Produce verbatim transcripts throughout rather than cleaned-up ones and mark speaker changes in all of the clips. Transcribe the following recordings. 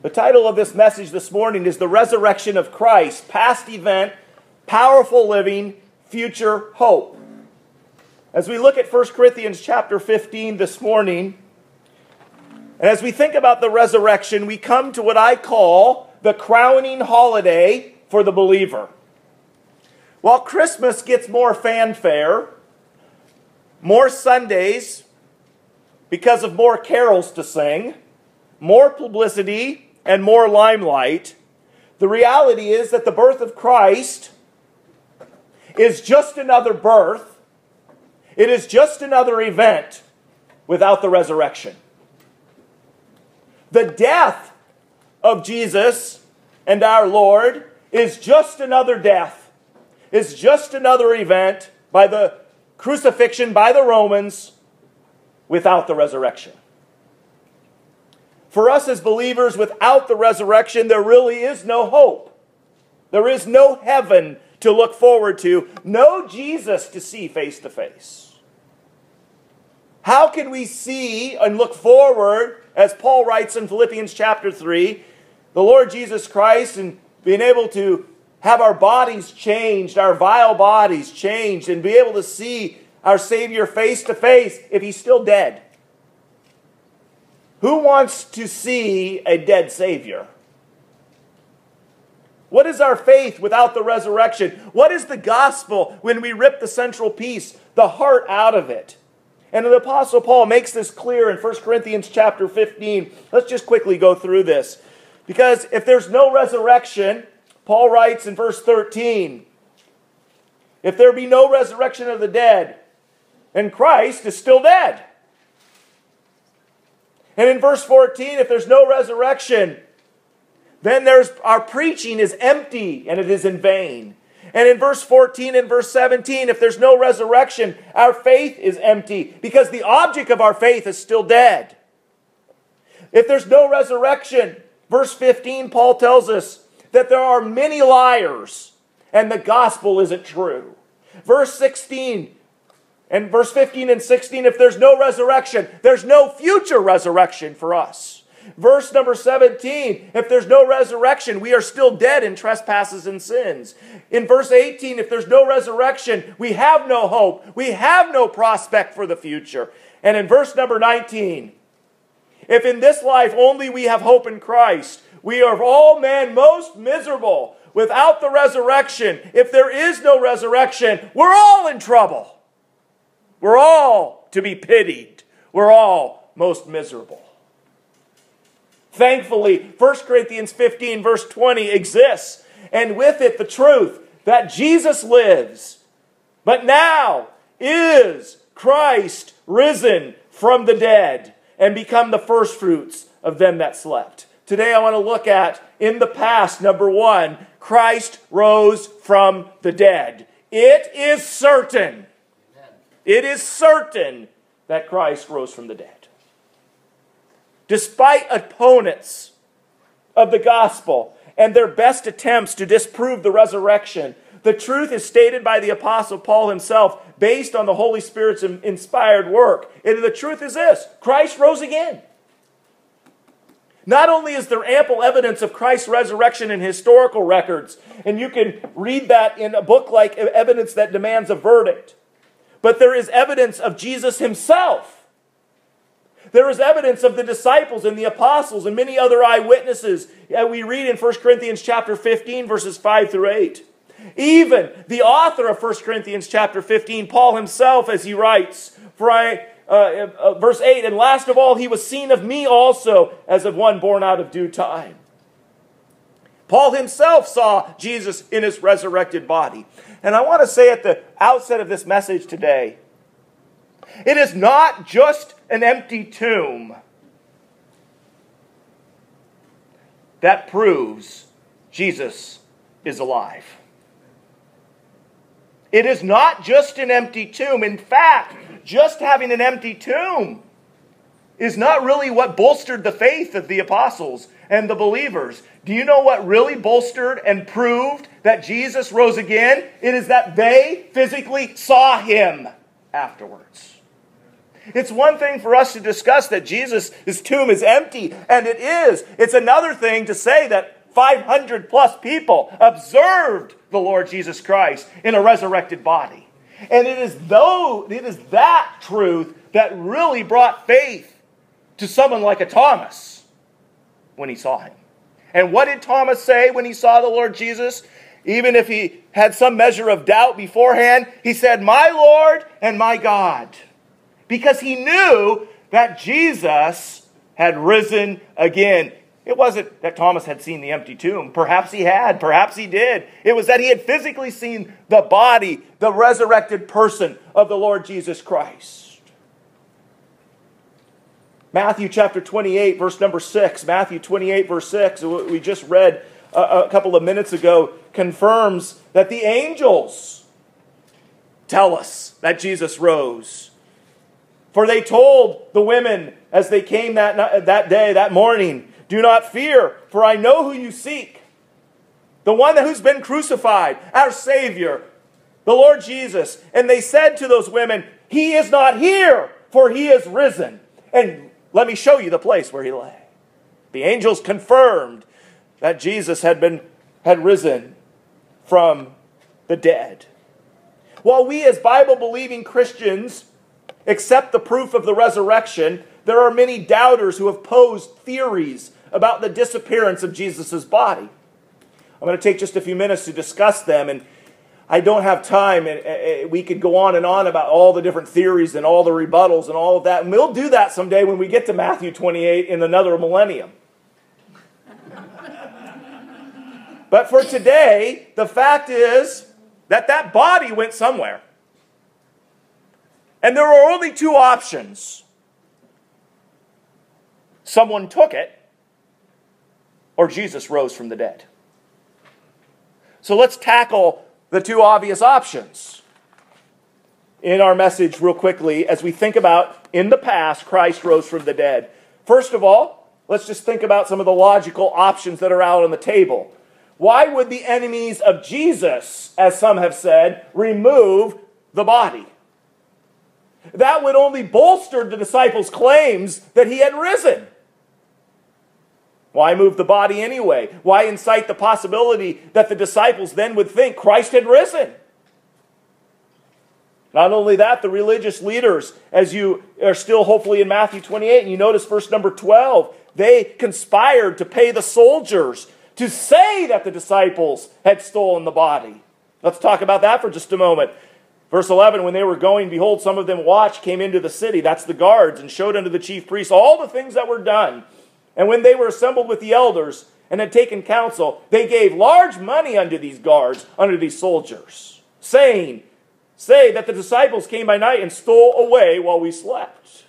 Speaker 1: The title of this message this morning is The Resurrection of Christ, Past Event, Powerful Living, Future Hope. As we look at First Corinthians chapter fifteen this morning, and as we think about the resurrection, we come to what I call the crowning holiday for the believer. While Christmas gets more fanfare, more Sundays because of more carols to sing, more publicity, and more limelight, the reality is that the birth of Christ is just another birth. It is just another event without the resurrection. The death of Jesus and our Lord is just another death. Is just another event by the crucifixion by the Romans without the resurrection. For us as believers, without the resurrection, there really is no hope. There is no heaven to look forward to, no Jesus to see face to face. How can we see and look forward, as Paul writes in Philippians chapter three, the Lord Jesus Christ and being able to have our bodies changed, our vile bodies changed, and be able to see our Savior face to face if He's still dead? Who wants to see a dead Savior? What is our faith without the resurrection? What is the gospel when we rip the central piece, the heart out of it? And the Apostle Paul makes this clear in First Corinthians chapter fifteen. Let's just quickly go through this. Because if there's no resurrection, Paul writes in verse thirteen, if there be no resurrection of the dead, and Christ is still dead. And in verse fourteen, if there's no resurrection, then there's our preaching is empty and it is in vain. And in verse fourteen and verse seventeen, if there's no resurrection, our faith is empty because the object of our faith is still dead. If there's no resurrection, verse fifteen, Paul tells us that there are many liars and the gospel isn't true. Verse sixteen, and verse fifteen and sixteen, if there's no resurrection, there's no future resurrection for us. Verse number seventeen, if there's no resurrection, we are still dead in trespasses and sins. In verse eighteen, if there's no resurrection, we have no hope. We have no prospect for the future. And in verse number nineteen, if in this life only we have hope in Christ, we are of all men most miserable. Without the resurrection, if there is no resurrection, we're all in trouble. We're all to be pitied. We're all most miserable. Thankfully, First Corinthians fifteen verse twenty exists, and with it the truth that Jesus lives, but now is Christ risen from the dead and become the firstfruits of them that slept. Today I want to look at, in the past, number one, Christ rose from the dead. It is certain. It is certain that Christ rose from the dead. Despite opponents of the gospel and their best attempts to disprove the resurrection, the truth is stated by the Apostle Paul himself based on the Holy Spirit's inspired work. And the truth is this: Christ rose again. Not only is there ample evidence of Christ's resurrection in historical records, and you can read that in a book like Evidence That Demands a Verdict, but there is evidence of Jesus himself. There is evidence of the disciples and the apostles and many other eyewitnesses that we read in First Corinthians chapter fifteen, verses five through eight. Even the author of First Corinthians chapter fifteen, Paul himself, as he writes, for I, uh, uh, verse eight, and last of all, he was seen of me also as of one born out of due time. Paul himself saw Jesus in his resurrected body. And I want to say at the outset of this message today, it is not just an empty tomb that proves Jesus is alive. It is not just an empty tomb. In fact, just having an empty tomb is not really what bolstered the faith of the apostles and the believers. Do you know what really bolstered and proved that Jesus rose again? It is that they physically saw him afterwards. It's one thing for us to discuss that Jesus' tomb is empty, and it is. It's another thing to say that five hundred plus people observed the Lord Jesus Christ in a resurrected body. And it is though it is that truth that really brought faith to someone like a Thomas when he saw him. And what did Thomas say when he saw the Lord Jesus? Even if he had some measure of doubt beforehand, he said, "My Lord and my God." Because he knew that Jesus had risen again. It wasn't that Thomas had seen the empty tomb. Perhaps he had. Perhaps he did. It was that he had physically seen the body, the resurrected person of the Lord Jesus Christ. Matthew chapter twenty-eight, verse number six. Matthew twenty-eight, verse six, we just read a couple of minutes ago, confirms that the angels tell us that Jesus rose. For they told the women as they came that, that day, that morning, "Do not fear, for I know who you seek. The one who's been crucified, our Savior, the Lord Jesus." And they said to those women, "He is not here, for he is risen. And let me show you the place where he lay." The angels confirmed that Jesus had been had risen from the dead. While we as Bible-believing Christians accept the proof of the resurrection, there are many doubters who have posed theories about the disappearance of Jesus' body. I'm going to take just a few minutes to discuss them, and I don't have time. And we could go on and on about all the different theories and all the rebuttals and all of that, and we'll do that someday when we get to Matthew twenty-eight in another millennium. But for today, the fact is that that body went somewhere. And there are only two options. Someone took it, or Jesus rose from the dead. So let's tackle the two obvious options in our message real quickly as we think about, in the past, Christ rose from the dead. First of all, let's just think about some of the logical options that are out on the table. Why would the enemies of Jesus, as some have said, remove the body? That would only bolster the disciples' claims that he had risen. Why move the body anyway? Why incite the possibility that the disciples then would think Christ had risen? Not only that, the religious leaders, as you are still hopefully in Matthew twenty-eight, and you notice verse number twelve, they conspired to pay the soldiers to say that the disciples had stolen the body. Let's talk about that for just a moment. Verse eleven, when they were going, behold, some of them watched, came into the city, that's the guards, and showed unto the chief priests all the things that were done. And when they were assembled with the elders and had taken counsel, they gave large money unto these guards, unto these soldiers, saying, say that the disciples came by night and stole away while we slept.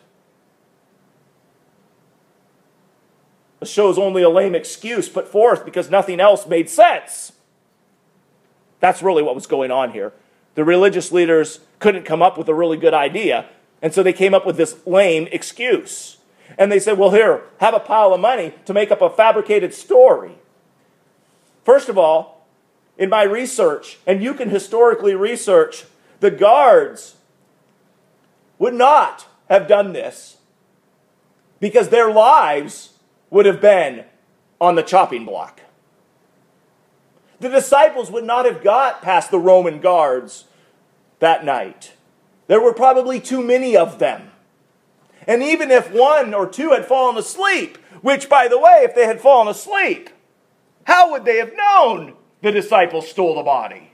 Speaker 1: This shows only a lame excuse put forth because nothing else made sense. That's really what was going on here. The religious leaders couldn't come up with a really good idea, and so they came up with this lame excuse. And they said, well, here, have a pile of money to make up a fabricated story. First of all, in my research, and you can historically research, the guards would not have done this because their lives would have been on the chopping block. The disciples would not have got past the Roman guards that night. There were probably too many of them. And even if one or two had fallen asleep, which, by the way, if they had fallen asleep, how would they have known the disciples stole the body?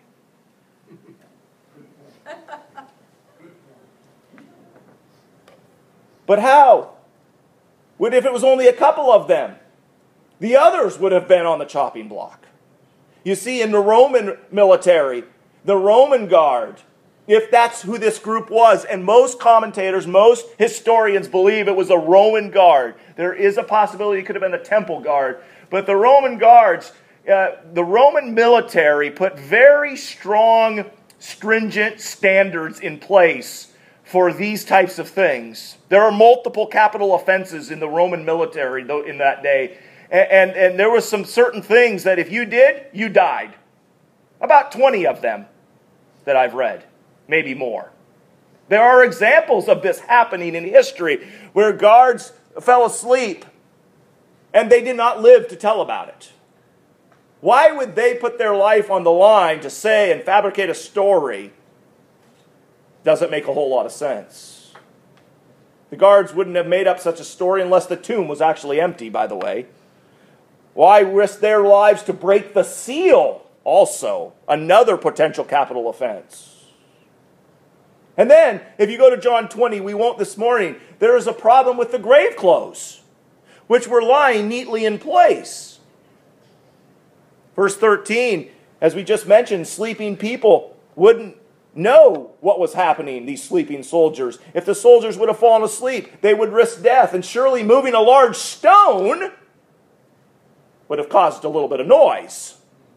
Speaker 1: But how? Would if it was only a couple of them? The others would have been on the chopping block. You see, in the Roman military, the Roman guard, if that's who this group was, and most commentators, most historians believe it was a Roman guard. There is a possibility it could have been a temple guard. But the Roman guards, uh, the Roman military put very strong, stringent standards in place for these types of things. There are multiple capital offenses in the Roman military in that day. And, and, and there were some certain things that if you did, you died. About twenty of them that I've read. Maybe more. There are examples of this happening in history where guards fell asleep and they did not live to tell about it. Why would they put their life on the line to say and fabricate a story? Doesn't make a whole lot of sense. The guards wouldn't have made up such a story unless the tomb was actually empty, by the way. Why risk their lives to break the seal? Also, another potential capital offense. And then, if you go to John twenty, we won't this morning, there is a problem with the grave clothes, which were lying neatly in place. Verse thirteen, as we just mentioned, sleeping people wouldn't know what was happening, these sleeping soldiers. If the soldiers would have fallen asleep, they would risk death, and surely moving a large stone would have caused a little bit of noise.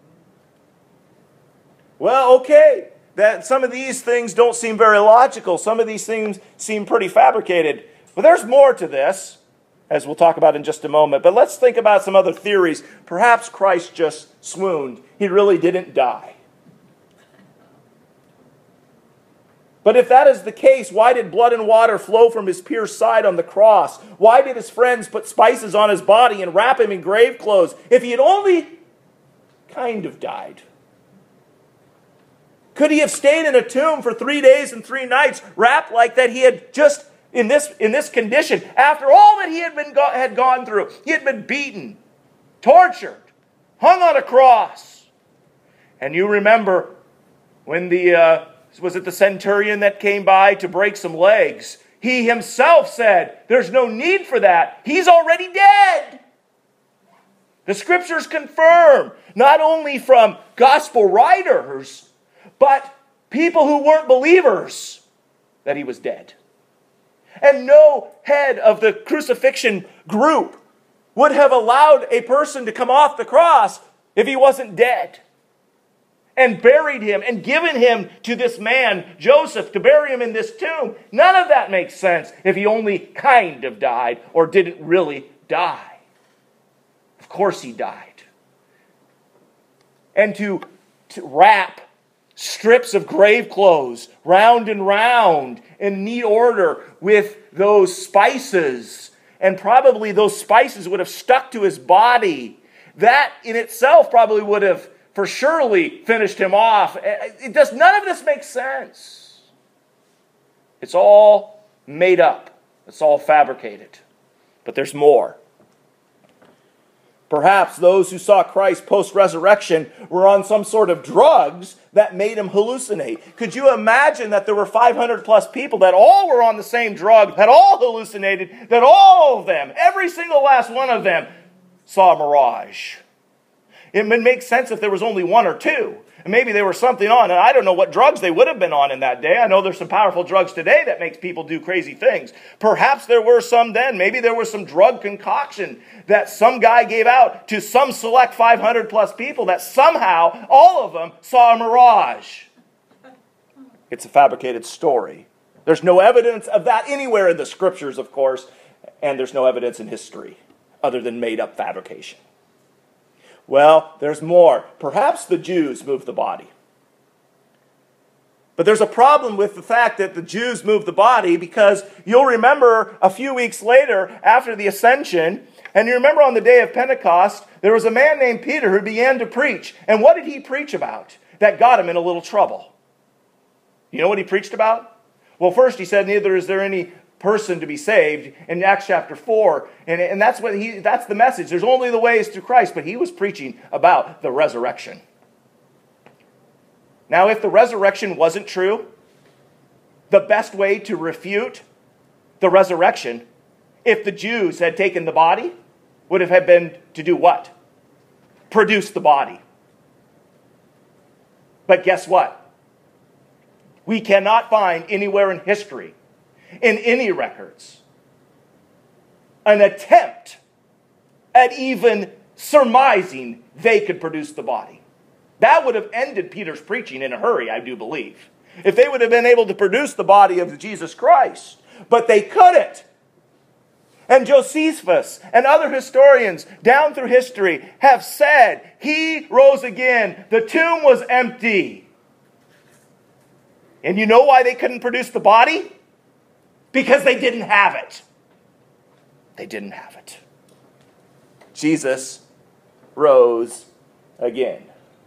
Speaker 1: Well, okay, that some of these things don't seem very logical. Some of these things seem pretty fabricated. But there's more to this, as we'll talk about in just a moment. But let's think about some other theories. Perhaps Christ just swooned. He really didn't die. But if that is the case, why did blood and water flow from his pierced side on the cross? Why did his friends put spices on his body and wrap him in grave clothes if he had only kind of died? Could he have stayed in a tomb for three days and three nights, wrapped like that he had just in this, in this condition, after all that he had, been go- had gone through? He had been beaten, tortured, hung on a cross. And you remember when the... Uh, Was it the centurion that came by to break some legs? He himself said, there's no need for that. He's already dead. The scriptures confirm, not only from gospel writers, but people who weren't believers, that he was dead. And no head of the crucifixion group would have allowed a person to come off the cross if he wasn't dead. And buried him and given him to this man, Joseph, to bury him in this tomb. None of that makes sense if he only kind of died or didn't really die. Of course he died. And to, to wrap strips of grave clothes round and round in neat order with those spices, and probably those spices would have stuck to his body. That in itself probably would have for surely finished him off. It does, none of this makes sense. It's all made up. It's all fabricated. But there's more. Perhaps those who saw Christ post-resurrection were on some sort of drugs that made him hallucinate. Could you imagine that there were five hundred plus people that all were on the same drug, that all hallucinated, that all of them, every single last one of them, saw a mirage? It would make sense if there was only one or two. And maybe there was something on. And I don't know what drugs they would have been on in that day. I know there's some powerful drugs today that makes people do crazy things. Perhaps there were some then. Maybe there was some drug concoction that some guy gave out to some select five hundred plus people that somehow all of them saw a mirage. It's a fabricated story. There's no evidence of that anywhere in the scriptures, of course. And there's no evidence in history other than made-up fabrication. Well, there's more. Perhaps the Jews moved the body. But there's a problem with the fact that the Jews moved the body, because you'll remember a few weeks later after the ascension, and you remember on the day of Pentecost, there was a man named Peter who began to preach. And what did he preach about that got him in a little trouble? You know what he preached about? Well, first he said, neither is there any person to be saved in Acts chapter four. And, and that's what he that's the message. There's only the ways through Christ, but he was preaching about the resurrection. Now, if the resurrection wasn't true, the best way to refute the resurrection, if the Jews had taken the body, would have been to do what? Produce the body. But guess what? We cannot find anywhere in history, in any records, an attempt at even surmising they could produce the body. That would have ended Peter's preaching in a hurry, I do believe, if they would have been able to produce the body of Jesus Christ. But they couldn't. And Josephus and other historians down through history have said he rose again. The tomb was empty. And you know why they couldn't produce the body? Because they didn't have it. They didn't have it. Jesus rose again.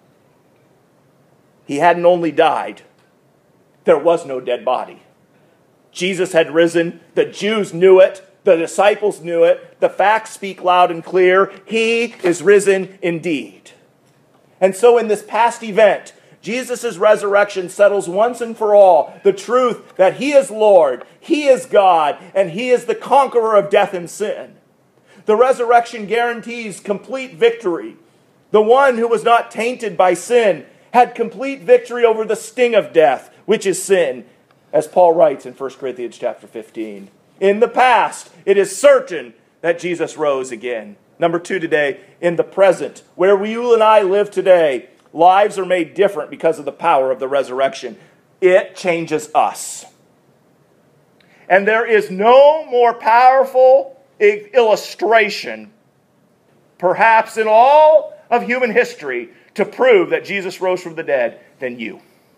Speaker 1: He hadn't only died, there was no dead body. Jesus had risen. The Jews knew it. The disciples knew it. The facts speak loud and clear. He is risen indeed. And so in this past event, Jesus' resurrection settles once and for all the truth that He is Lord, He is God, and He is the conqueror of death and sin. The resurrection guarantees complete victory. The one who was not tainted by sin had complete victory over the sting of death, which is sin, as Paul writes in First Corinthians chapter fifteen. In the past, it is certain that Jesus rose again. Number two today, in the present, where you and I live today, lives are made different because of the power of the resurrection. It changes us. And there is no more powerful illustration, perhaps in all of human history, to prove that Jesus rose from the dead than you.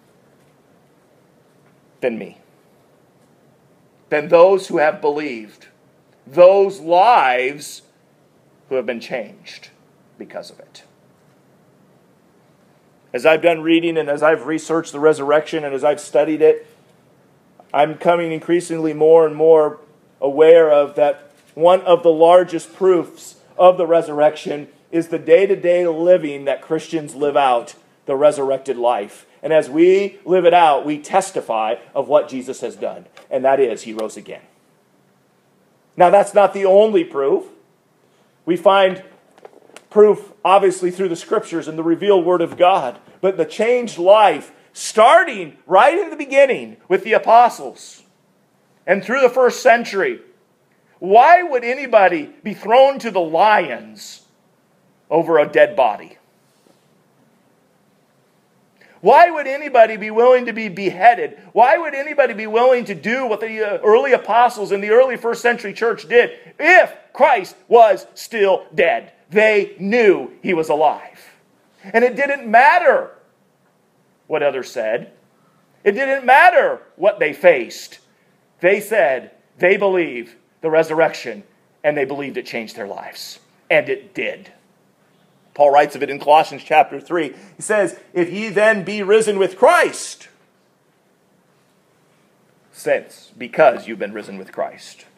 Speaker 1: Than me. Than those who have believed. Those lives who have been changed because of it. As I've done reading and as I've researched the resurrection and as I've studied it, I'm becoming increasingly more and more aware of that one of the largest proofs of the resurrection is the day-to-day living that Christians live out, the resurrected life. And as we live it out, we testify of what Jesus has done. And that is, He rose again. Now, that's not the only proof. We find proof, obviously, through the Scriptures and the revealed Word of God. But the changed life, starting right in the beginning with the apostles and through the first century. Why would anybody be thrown to the lions over a dead body? Why would anybody be willing to be beheaded? Why would anybody be willing to do what the early apostles in the early first century church did if Christ was still dead? They knew He was alive. And it didn't matter what others said. It didn't matter what they faced. They said they believe the resurrection, and they believed it changed their lives. And it did. Paul writes of it in Colossians chapter three. He says, if ye then be risen with Christ, since, because you've been risen with Christ.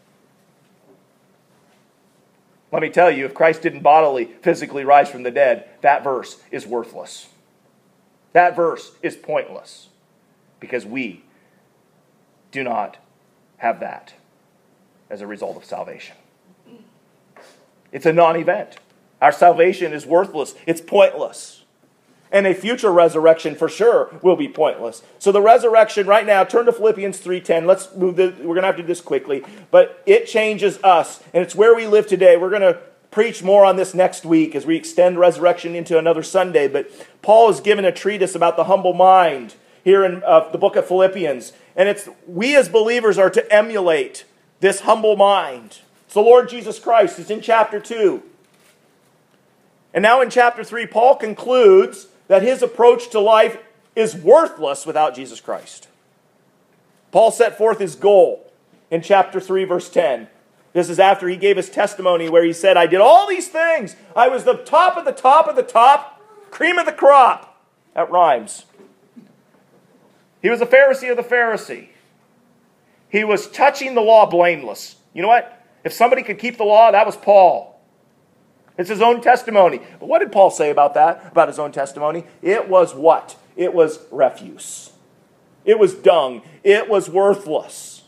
Speaker 1: Let me tell you, if Christ didn't bodily, physically rise from the dead, that verse is worthless. That verse is pointless. Because we do not have that as a result of salvation. It's a non-event. Our salvation is worthless. It's pointless. And a future resurrection for sure will be pointless. So the resurrection right now, turn to Philippians three ten. Let's move the, we're going to have to do this quickly. But it changes us. And it's where we live today. We're going to preach more on this next week as we extend resurrection into another Sunday. But Paul has given a treatise about the humble mind here in uh, the book of Philippians. And it's we as believers are to emulate this humble mind. It's the Lord Jesus Christ. It's in chapter two. And now in chapter three, Paul concludes that his approach to life is worthless without Jesus Christ. Paul set forth his goal in chapter three, verse ten. This is after he gave his testimony where he said, I did all these things. I was the top of the top of the top, cream of the crop. That rhymes. He was a Pharisee of the Pharisee. He was touching the law blameless. You know what? If somebody could keep the law, that was Paul. It's his own testimony. But what did Paul say about that, about his own testimony? It was what? It was refuse. It was dung. It was worthless.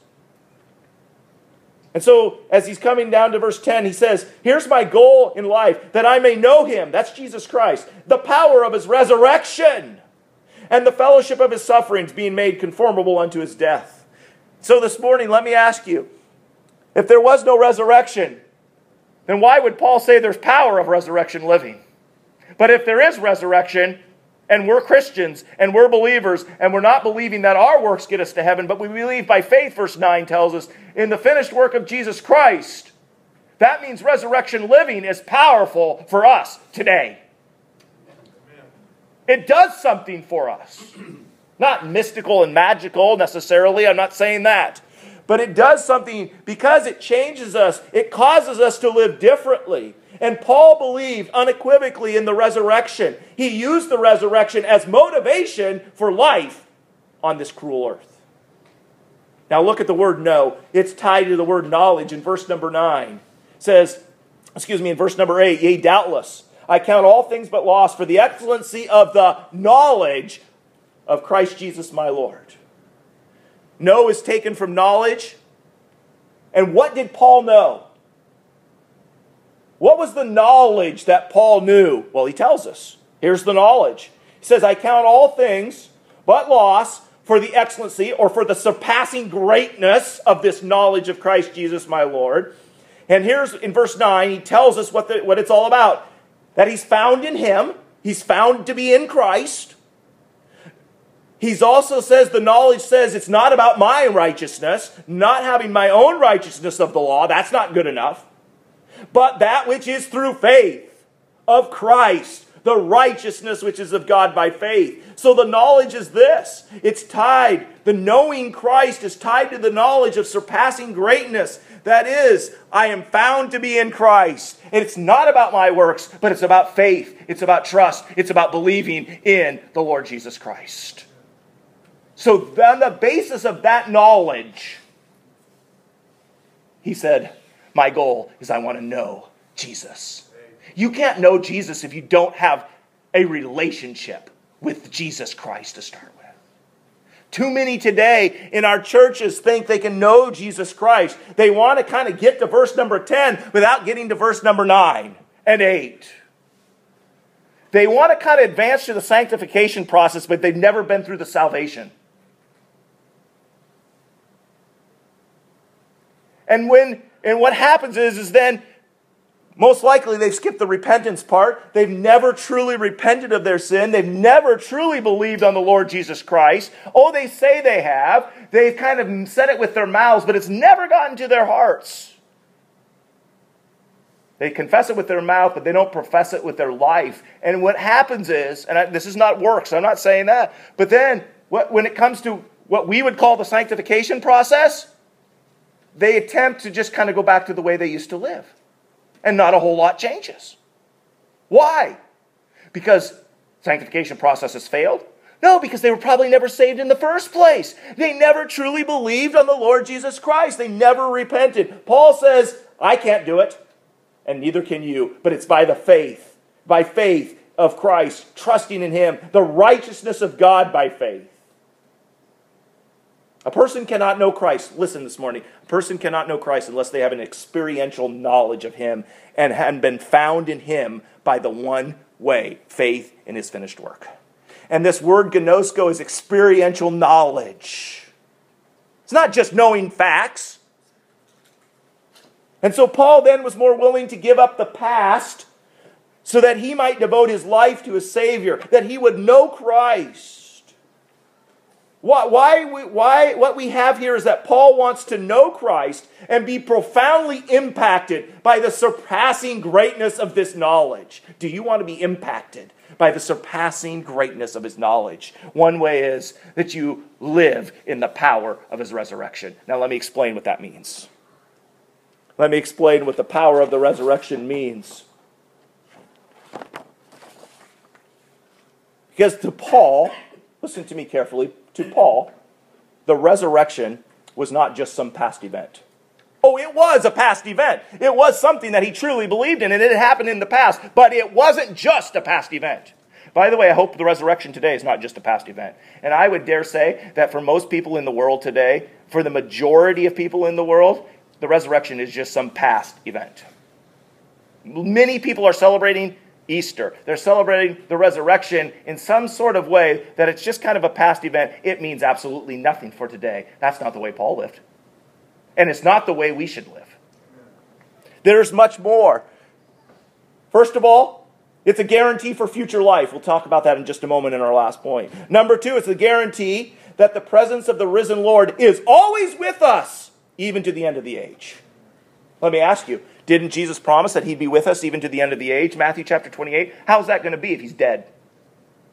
Speaker 1: And so, as he's coming down to verse ten, he says, here's my goal in life, that I may know Him, that's Jesus Christ, the power of His resurrection, and the fellowship of His sufferings, being made conformable unto His death. So this morning, let me ask you, if there was no resurrection, then why would Paul say there's power of resurrection living? But if there is resurrection, and we're Christians, and we're believers, and we're not believing that our works get us to heaven, but we believe by faith, verse nine tells us, in the finished work of Jesus Christ, that means resurrection living is powerful for us today. It does something for us. Not mystical and magical necessarily, I'm not saying that. But it does something because it changes us. It causes us to live differently. And Paul believed unequivocally in the resurrection. He used the resurrection as motivation for life on this cruel earth. Now look at the word know. It's tied to the word knowledge in verse number nine. It says, excuse me, in verse number eight, yea, doubtless, I count all things but loss for the excellency of the knowledge of Christ Jesus my Lord. Know is taken from knowledge. And what did Paul know? What was the knowledge that Paul knew? Well, he tells us. Here's the knowledge. He says, I count all things but loss for the excellency or for the surpassing greatness of this knowledge of Christ Jesus my Lord. And here's in verse nine, he tells us what, the, what it's all about. That he's found in him. He's found to be in Christ. He also says, the knowledge says it's not about my righteousness, not having my own righteousness of the law. That's not good enough. But that which is through faith of Christ, the righteousness which is of God by faith. So the knowledge is this. It's tied. The knowing Christ is tied to the knowledge of surpassing greatness. That is, I am found to be in Christ. And it's not about my works, but it's about faith. It's about trust. It's about believing in the Lord Jesus Christ. So on the basis of that knowledge, he said, my goal is I want to know Jesus. You can't know Jesus if you don't have a relationship with Jesus Christ to start with. Too many today in our churches think they can know Jesus Christ. They want to kind of get to verse number ten without getting to verse number nine and eight. They want to kind of advance to the sanctification process, but they've never been through the salvation. And when and what happens is, is then most likely they've skipped the repentance part. They've never truly repented of their sin. They've never truly believed on the Lord Jesus Christ. Oh, they say they have. They've kind of said it with their mouths, but it's never gotten to their hearts. They confess it with their mouth, but they don't profess it with their life. And what happens is, and I, this is not works, I'm not saying that, but then what, when it comes to what we would call the sanctification process, they attempt to just kind of go back to the way they used to live. And not a whole lot changes. Why? Because sanctification process has failed? No, because they were probably never saved in the first place. They never truly believed on the Lord Jesus Christ. They never repented. Paul says, I can't do it, and neither can you. But it's by the faith, by faith of Christ, trusting in Him, the righteousness of God by faith. A person cannot know Christ. Listen this morning. A person cannot know Christ unless they have an experiential knowledge of Him and have been found in Him by the one way, faith in His finished work. And this word gnosko is experiential knowledge. It's not just knowing facts. And so Paul then was more willing to give up the past so that he might devote his life to his Savior, that he would know Christ. Why, why, why, what we have here is that Paul wants to know Christ and be profoundly impacted by the surpassing greatness of this knowledge. Do you want to be impacted by the surpassing greatness of His knowledge? One way is that you live in the power of His resurrection. Now let me explain what that means. Let me explain what the power of the resurrection means. Because to Paul, listen to me carefully, to Paul, the resurrection was not just some past event. Oh, it was a past event. It was something that he truly believed in, and it had happened in the past. But it wasn't just a past event. By the way, I hope the resurrection today is not just a past event. And I would dare say that for most people in the world today, for the majority of people in the world, the resurrection is just some past event. Many people are celebrating Easter. They're celebrating the resurrection in some sort of way that it's just kind of a past event. It means absolutely nothing for today. That's not the way Paul lived. And it's not the way we should live. There's much more. First of all, it's a guarantee for future life. We'll talk about that in just a moment in our last point. Number two, it's a guarantee that the presence of the risen Lord is always with us, even to the end of the age. Let me ask you, didn't Jesus promise that He'd be with us even to the end of the age? Matthew chapter twenty-eight. How's that going to be if He's dead?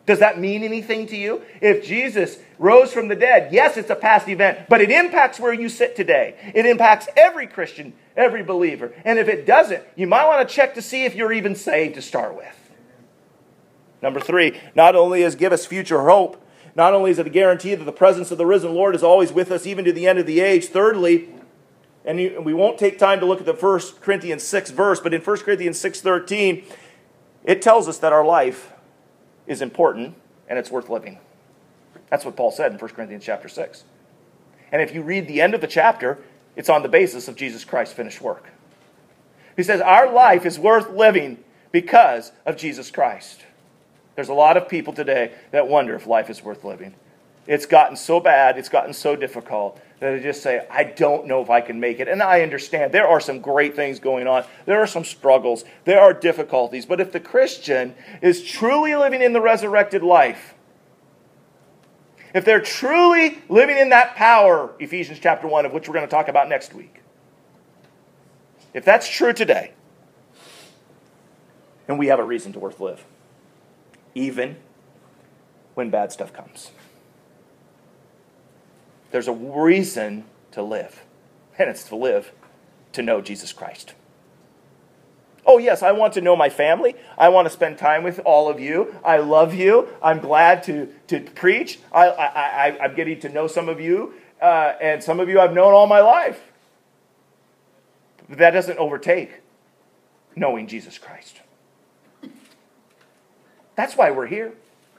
Speaker 1: Does that mean anything to you? If Jesus rose from the dead, yes, it's a past event, but it impacts where you sit today. It impacts every Christian, every believer. And if it doesn't, you might want to check to see if you're even saved to start with. Number three, not only does it give us future hope, not only is it a guarantee that the presence of the risen Lord is always with us even to the end of the age. Thirdly, and we won't take time to look at the First Corinthians six verse, but in First Corinthians six thirteen, it tells us that our life is important and it's worth living. That's what Paul said in First Corinthians chapter six. And if you read the end of the chapter, it's on the basis of Jesus Christ's finished work. He says our life is worth living because of Jesus Christ. There's a lot of people today that wonder if life is worth living. It's gotten so bad, it's gotten so difficult that they just say, I don't know if I can make it. And I understand there are some great things going on. There are some struggles. There are difficulties. But if the Christian is truly living in the resurrected life, if they're truly living in that power, Ephesians chapter one, of which we're going to talk about next week, if that's true today, then we have a reason to worth live, even when bad stuff comes. There's a reason to live, and it's to live to know Jesus Christ. Oh, yes, I want to know my family. I want to spend time with all of you. I love you. I'm glad to, to preach. I, I, I, I'm getting to know some of you, uh, and some of you I've known all my life. But that doesn't overtake knowing Jesus Christ. That's why we're here.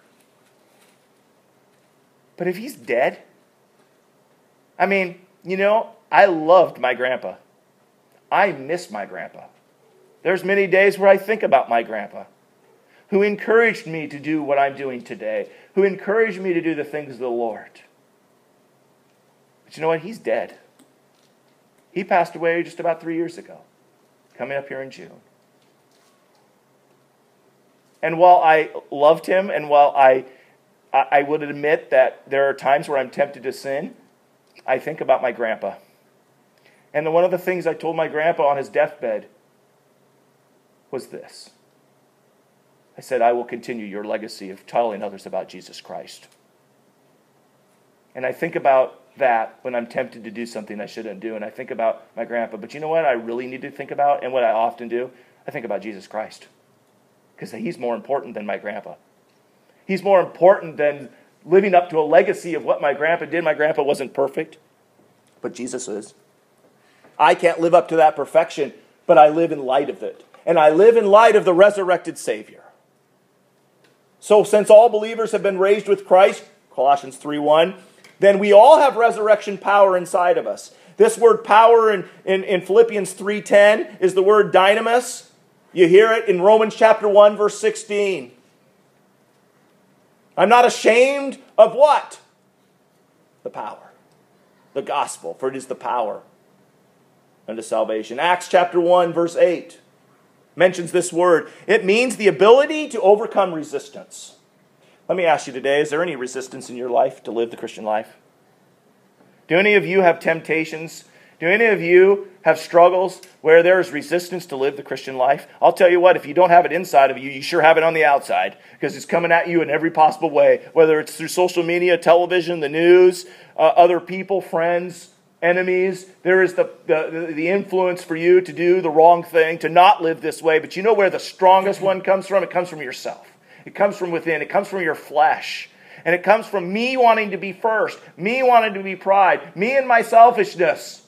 Speaker 1: But if he's dead, I mean, you know, I loved my grandpa. I miss my grandpa. There's many days where I think about my grandpa, who encouraged me to do what I'm doing today, who encouraged me to do the things of the Lord. But you know what? He's dead. He passed away just about three years ago, coming up here in June. And while I loved him, and while I, I would admit that there are times where I'm tempted to sin, I think about my grandpa. And one of the things I told my grandpa on his deathbed was this. I said, I will continue your legacy of telling others about Jesus Christ. And I think about that when I'm tempted to do something I shouldn't do. And I think about my grandpa. But you know what I really need to think about, and what I often do? I think about Jesus Christ. Because he's more important than my grandpa. He's more important than living up to a legacy of what my grandpa did. My grandpa wasn't perfect, but Jesus is. I can't live up to that perfection, but I live in light of it. And I live in light of the resurrected Savior. So since all believers have been raised with Christ, Colossians three one, then we all have resurrection power inside of us. This word power in, in, in Philippians three ten is the word dynamis. You hear it in Romans chapter one, verse sixteen. I'm not ashamed of what? The power. The gospel, for it is the power unto salvation. Acts chapter one, verse eight mentions this word. It means the ability to overcome resistance. Let me ask you today, is there any resistance in your life to live the Christian life? Do any of you have temptations? Do any of you have struggles where there is resistance to live the Christian life? I'll tell you what, if you don't have it inside of you, you sure have it on the outside, because it's coming at you in every possible way, whether it's through social media, television, the news, uh, other people, friends, enemies. There is the, the, the influence for you to do the wrong thing, to not live this way. But you know where the strongest one comes from? It comes from yourself. It comes from within. It comes from your flesh. And it comes from me wanting to be first, me wanting to be pride, me and my selfishness.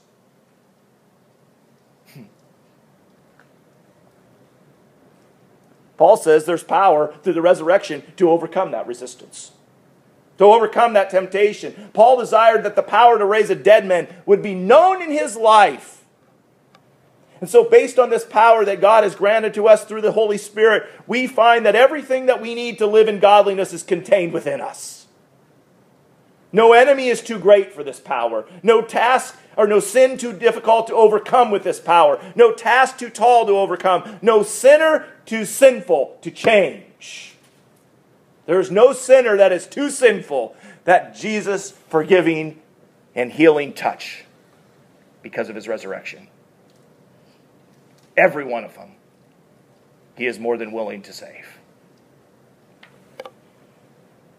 Speaker 1: Paul says there's power through the resurrection to overcome that resistance, to overcome that temptation. Paul desired that the power to raise a dead man would be known in his life. And so based on this power that God has granted to us through the Holy Spirit, we find that everything that we need to live in godliness is contained within us. No enemy is too great for this power. No task or no sin too difficult to overcome with this power. No task too tall to overcome. No sinner too sinful to change. There is no sinner that is too sinful that Jesus' forgiving and healing touch because of his resurrection. Every one of them, he is more than willing to save.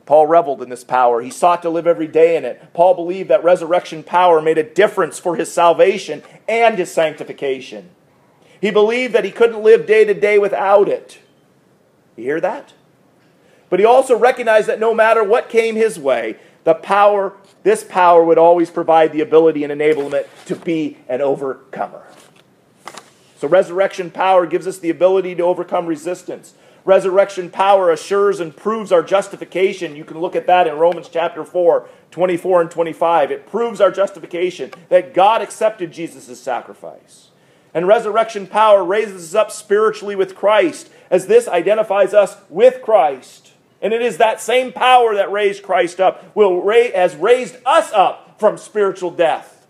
Speaker 1: Paul reveled in this power. He sought to live every day in it. Paul believed that resurrection power made a difference for his salvation and his sanctification. He believed that he couldn't live day to day without it. You hear that? But he also recognized that no matter what came his way, the power, this power would always provide the ability and enablement to be an overcomer. So resurrection power gives us the ability to overcome resistance. Resurrection power assures and proves our justification. You can look at that in Romans chapter four, twenty-four and twenty-five. It proves our justification, that God accepted Jesus' sacrifice. And resurrection power raises us up spiritually with Christ, as this identifies us with Christ. And it is that same power that raised Christ up, will ra- has raised us up from spiritual death.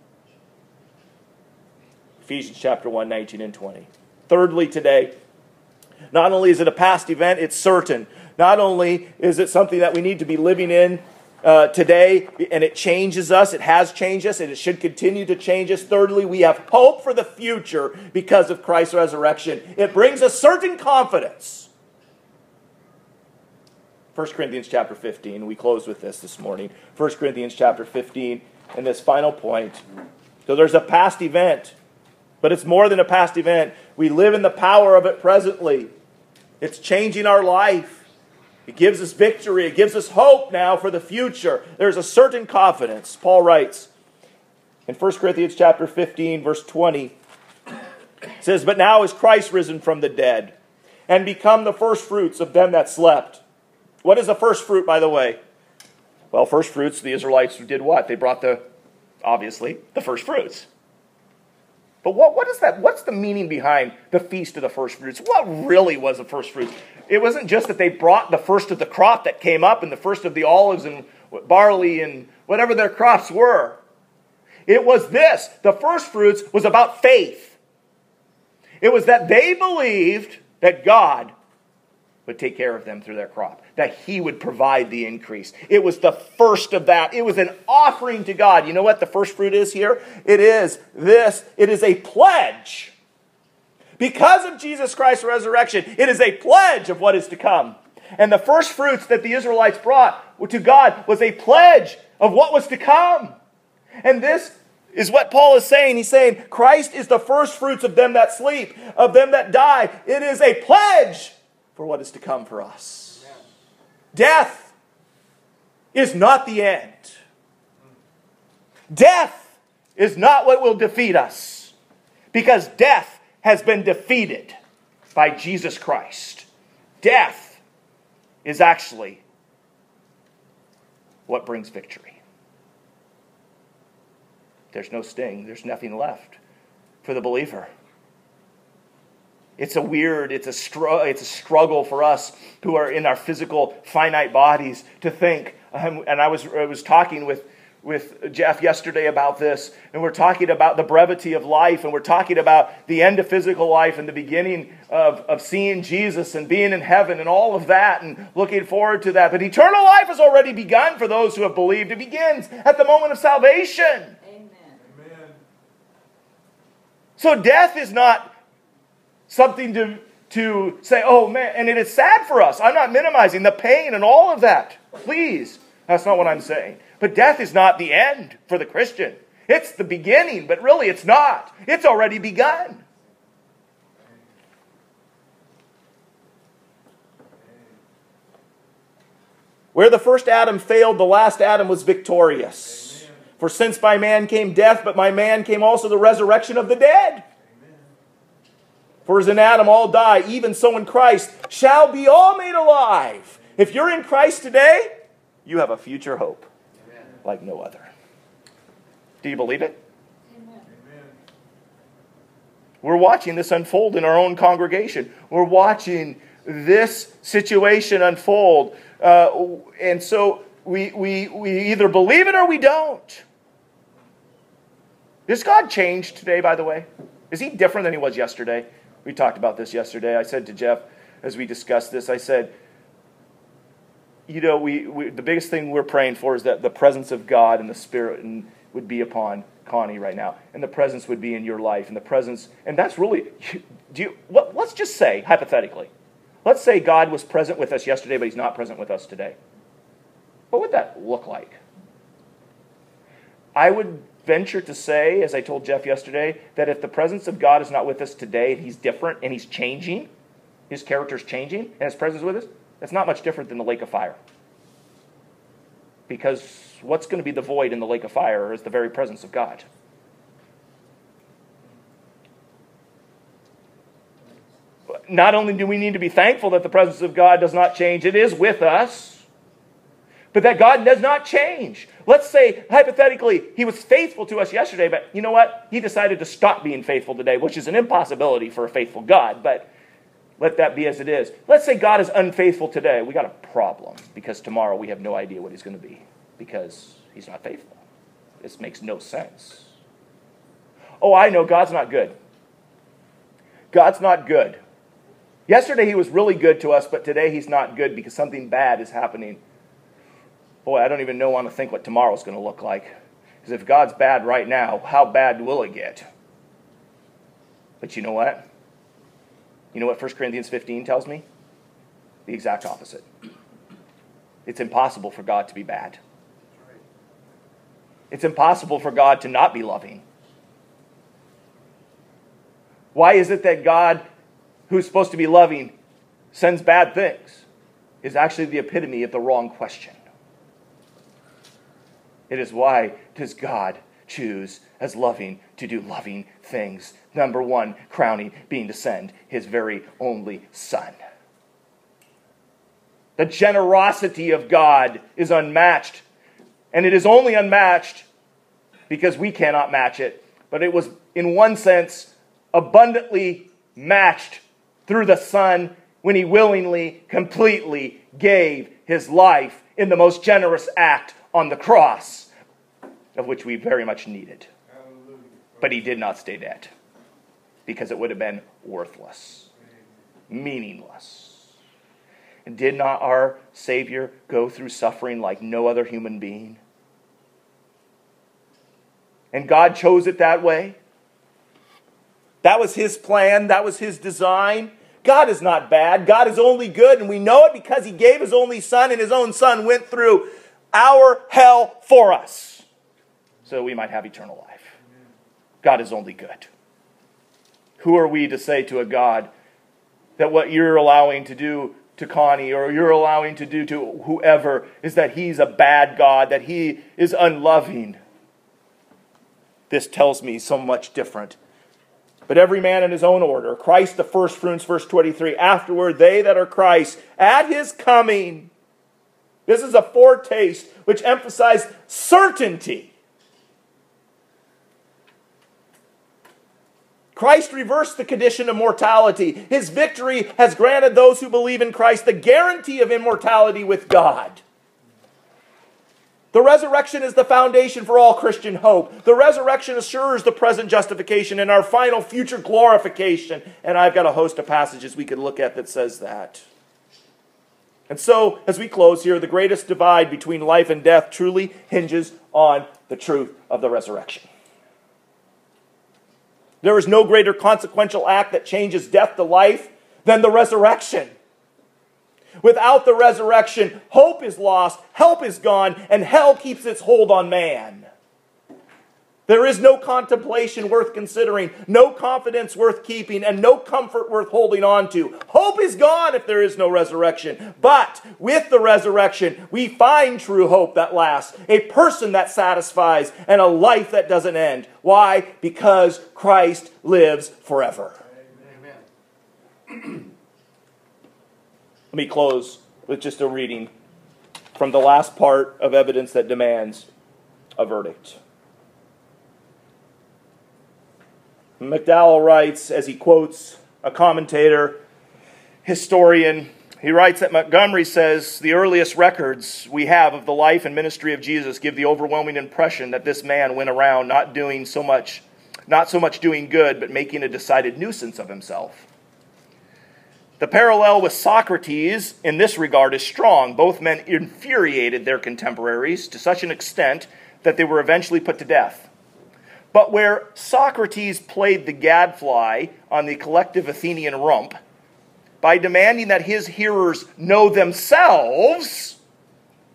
Speaker 1: Ephesians chapter one, nineteen and twenty. Thirdly today, not only is it a past event, it's certain. Not only is it something that we need to be living in uh, today, and it changes us, it has changed us, and it should continue to change us. Thirdly, we have hope for the future because of Christ's resurrection. It brings a certain confidence. First Corinthians chapter fifteen, we close with this this morning. First Corinthians chapter fifteen, and this final point. So there's a past event, but it's more than a past event. We live in the power of it presently. It's changing our life. It gives us victory. It gives us hope now for the future. There's a certain confidence. Paul writes in First Corinthians chapter fifteen, verse twenty, it says, "But now is Christ risen from the dead, and become the firstfruits of them that slept." What is the first fruit, by the way? Well, first fruits, the Israelites did what? They brought the, obviously, the first fruits. But what, what is that? What's the meaning behind the feast of the first fruits? What really was the first fruits? It wasn't just that they brought the first of the crop that came up and the first of the olives and barley and whatever their crops were. It was this. The first fruits was about faith. It was that they believed that God would take care of them through their crop, that He would provide the increase. It was the first of that. It was an offering to God. You know what the first fruit is here? It is this. It is a pledge. Because of Jesus Christ's resurrection, it is a pledge of what is to come. And the first fruits that the Israelites brought to God was a pledge of what was to come. And this is what Paul is saying. He's saying, Christ is the first fruits of them that sleep, of them that die. It is a pledge for what is to come for us. Amen. Death is not the end. Death is not what will defeat us, because death has been defeated by Jesus Christ. Death is actually what brings victory. There's no sting. There's nothing left for the believer. It's a weird, it's a, str- it's a struggle for us who are in our physical, finite bodies to think. Um, and I was I was talking with, with Jeff yesterday about this, and we're talking about the brevity of life, and we're talking about the end of physical life and the beginning of, of seeing Jesus and being in heaven and all of that and looking forward to that. But eternal life has already begun for those who have believed. It begins at the moment of salvation. Amen. Amen. So death is not something to, to say, oh man, and it is sad for us. I'm not minimizing the pain and all of that. Please. That's not what I'm saying. But death is not the end for the Christian. It's the beginning, but really it's not. It's already begun. Where the first Adam failed, the last Adam was victorious. Amen. For since by man came death, but by man came also the resurrection of the dead. For as in Adam all die, even so in Christ shall be all made alive. If you're in Christ today, you have a future hope. Amen. Like no other. Do you believe it? Amen. We're watching this unfold in our own congregation. We're watching this situation unfold. Uh, and so we, we, we either believe it or we don't. Is God changed today, by the way? Is He different than He was yesterday? We talked about this yesterday. I said to Jeff, as we discussed this, I said, you know, we, we the biggest thing we're praying for is that the presence of God and the Spirit and, would be upon Connie right now. And the presence would be in your life. And the presence, and that's really, do you, let, let's just say, hypothetically, let's say God was present with us yesterday, but He's not present with us today. what would that look like? I would venture to say, as I told Jeff yesterday, that if the presence of God is not with us today, and he's different and he's changing, his character's changing, and his presence is with us, that's not much different than the lake of fire. Because what's going to be the void in the lake of fire is the very presence of God. Not only do we need to be thankful that the presence of God does not change, it is with us, but that God does not change. Let's say, hypothetically, he was faithful to us yesterday, but you know what? He decided to stop being faithful today, which is an impossibility for a faithful God, but let that be as it is. Let's say God is unfaithful today. We got a problem, because tomorrow we have no idea what he's going to be, because he's not faithful. This makes no sense. Oh, I know God's not good. God's not good. Yesterday he was really good to us, but today he's not good because something bad is happening. Boy, I don't even know want to think what tomorrow's going to look like. Because if God's bad right now, how bad will it get? But you know what? You know what First Corinthians fifteen tells me? The exact opposite. It's impossible for God to be bad. It's impossible for God to not be loving. Why is it that God, who's supposed to be loving, sends bad things? Is actually the epitome of the wrong question. It is, why does God choose as loving to do loving things? Number one, crowning being to send his very only Son. The generosity of God is unmatched. And it is only unmatched because we cannot match it. But it was, in one sense, abundantly matched through the Son when he willingly, completely gave his life in the most generous act on the cross, of which we very much needed. Hallelujah. But he did not stay dead, because it would have been worthless, meaningless. And did not our Savior go through suffering like no other human being? And God chose it that way. That was his plan. That was his design. God is not bad. God is only good, and we know it because he gave his only Son, and his own Son went through our hell for us, so we might have eternal life. God is only good. Who are we to say to a God that what you're allowing to do to Connie, or you're allowing to do to whoever, is that he's a bad God, that he is unloving? This tells me so much different. But every man in his own order. Christ the first fruits, verse twenty-three. Afterward, they that are Christ at his coming. This is a foretaste which emphasizes certainty. Christ reversed the condition of mortality. His victory has granted those who believe in Christ the guarantee of immortality with God. The resurrection is the foundation for all Christian hope. The resurrection assures the present justification and our final future glorification. And I've got a host of passages we could look at that says that. And so, as we close here, the greatest divide between life and death truly hinges on the truth of the resurrection. There is no greater consequential act that changes death to life than the resurrection. Without the resurrection, hope is lost, help is gone, and hell keeps its hold on man. There is no contemplation worth considering, no confidence worth keeping, and no comfort worth holding on to. Hope is gone if there is no resurrection. But with the resurrection, we find true hope that lasts, a person that satisfies, and a life that doesn't end. Why? Because Christ lives forever. Amen. Let me close with just a reading from the last part of Evidence That Demands a Verdict. McDowell writes, as he quotes a commentator, historian, he writes that Montgomery says, the earliest records we have of the life and ministry of Jesus give the overwhelming impression that this man went around not doing so much, not so much doing good, but making a decided nuisance of himself. The parallel with Socrates in this regard is strong. Both men infuriated their contemporaries to such an extent that they were eventually put to death. But where Socrates played the gadfly on the collective Athenian rump by demanding that his hearers know themselves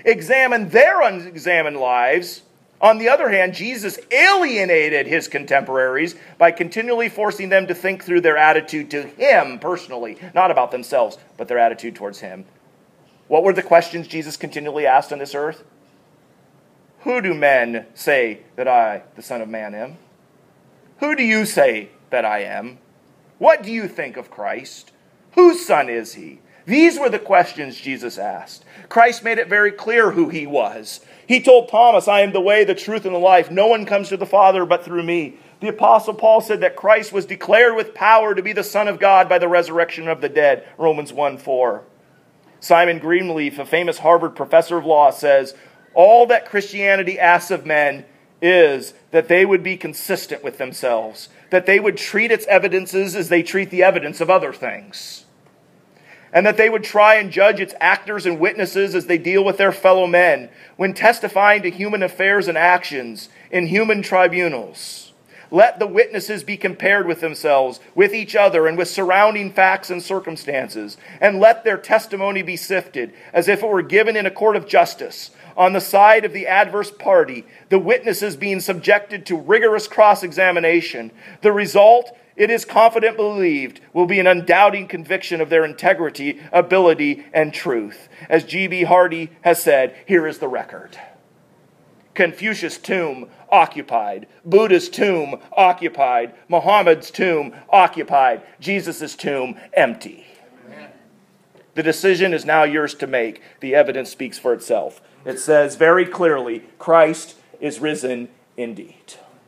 Speaker 1: examined their unexamined lives. On the other hand, Jesus alienated his contemporaries by continually forcing them to think through their attitude to him personally, not about themselves, but their attitude towards him. What were the questions Jesus continually asked on this earth? Who do men say that I, the Son of Man, am? Who do you say that I am? What do you think of Christ? Whose son is he? These were the questions Jesus asked. Christ made it very clear who he was. He told Thomas, I am the way, the truth, and the life. No one comes to the Father but through me. The Apostle Paul said that Christ was declared with power to be the Son of God by the resurrection of the dead. Romans one four. Simon Greenleaf, a famous Harvard professor of law, says, all that Christianity asks of men is that they would be consistent with themselves, that they would treat its evidences as they treat the evidence of other things, and that they would try and judge its actors and witnesses as they deal with their fellow men when testifying to human affairs and actions in human tribunals. Let the witnesses be compared with themselves, with each other, and with surrounding facts and circumstances, and let their testimony be sifted as if it were given in a court of justice. On the side of the adverse party, the witnesses being subjected to rigorous cross-examination. The result, it is confidently believed, will be an undoubting conviction of their integrity, ability, and truth. As G B Hardy has said, here is the record. Confucius' tomb occupied. Buddha's tomb occupied. Muhammad's tomb occupied. Jesus' tomb empty. Amen. The decision is now yours to make. The evidence speaks for itself. It says very clearly, Christ is risen indeed.